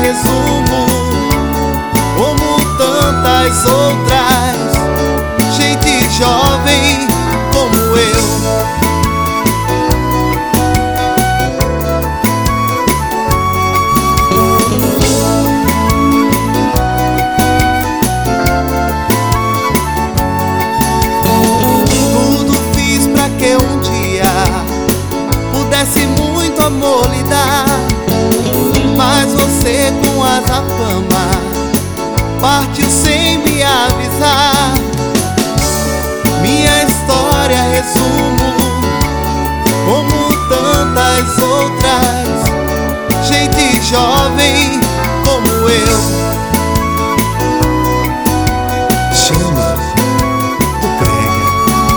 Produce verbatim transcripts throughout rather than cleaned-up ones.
resumo, como tantas outras. Gente jovem como eu. Muito amor lhe dá, mas você com asa fama partiu sem me avisar. Minha história resumo, como tantas outras. Gente jovem como eu. Chama do Prega.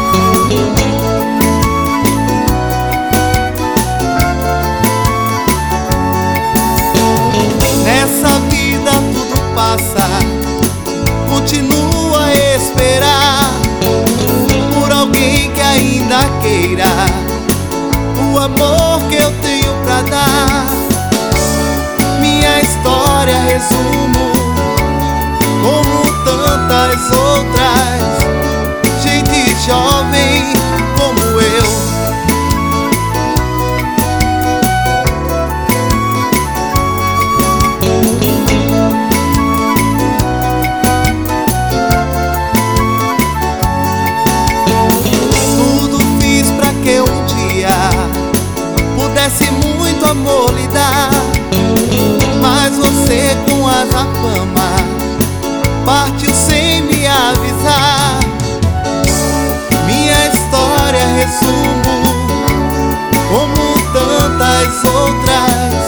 Nessa vida tudo passa, continua a esperar por alguém que ainda queira o amor que eu tenho pra dar. Minha história resumo, como tantas outras. Gente jovem como eu. Muito amor lhe dá, mas você com asa fama partiu sem me avisar. Minha história resumo, como tantas outras.